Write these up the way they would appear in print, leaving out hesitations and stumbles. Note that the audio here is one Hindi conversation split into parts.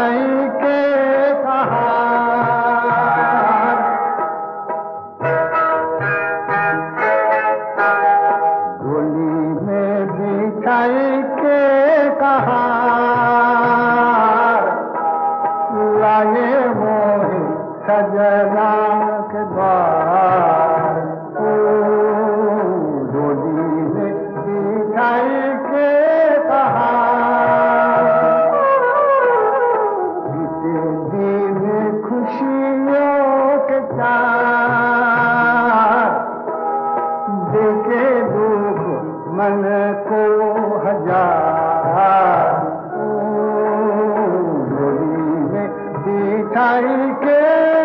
बिछाई के कहा, डोली में बिछाई के कहा, लाए मोहे सजना के द्वार, डोली में बिछाई के कहा, बीते दिन खुशियों के चार, देखे दुख मन को हजार, डोली में बिछाई के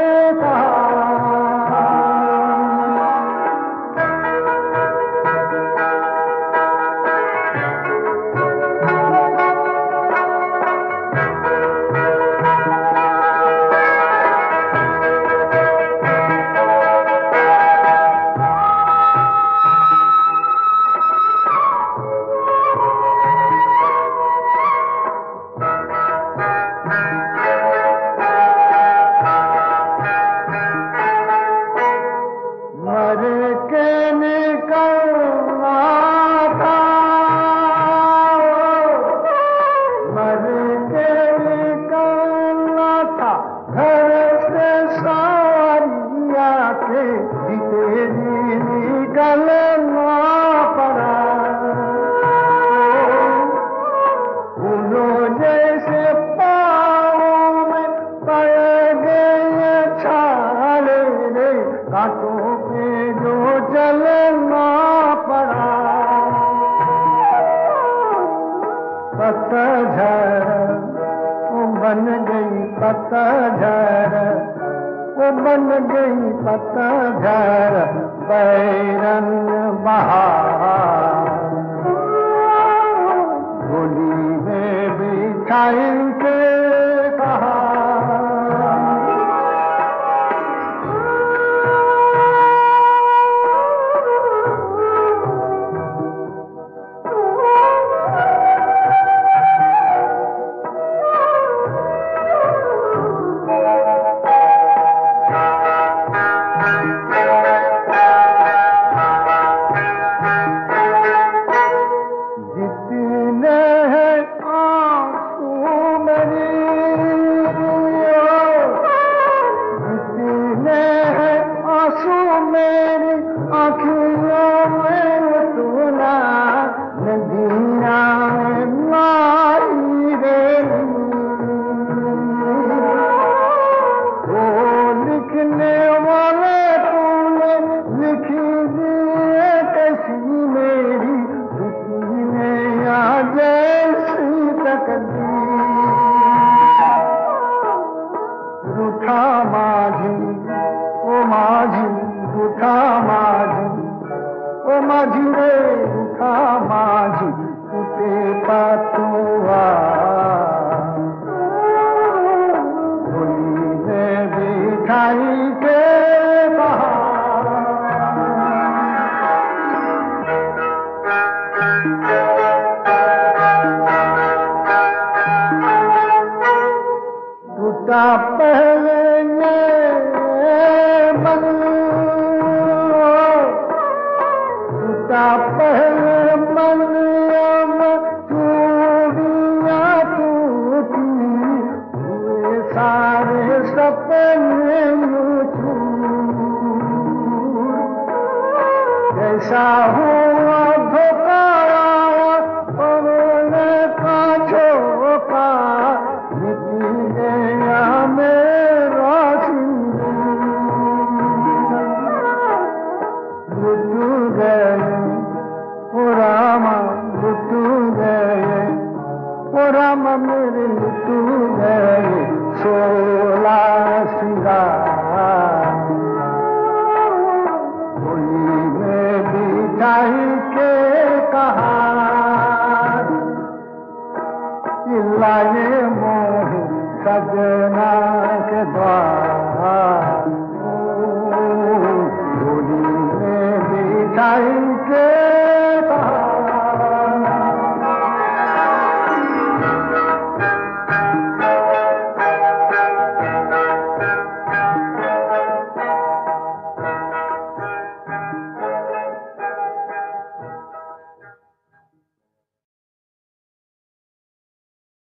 बन गई पतझड़, वो बन गई पतझड़, बैरन बहार, डोली में बिछाई के कहा, रूठा माझी, ओ माझी, रूठा माझी, ओ माझी रे रूठा माझी, टूटे पतुआ, डोली में बिछाई के कहा, टूटा पहले मन, टूटा पहले मन, चूड़ियाँ टूटी, हुए सारे सपने कैसा हुआ धोखा, पवने का झोंका, राम मेरे लुटू गए 16 सिंगार, डोली में बिछाई के कहा, लाए मोहे सजना के द्वार, डोली में बिछाई के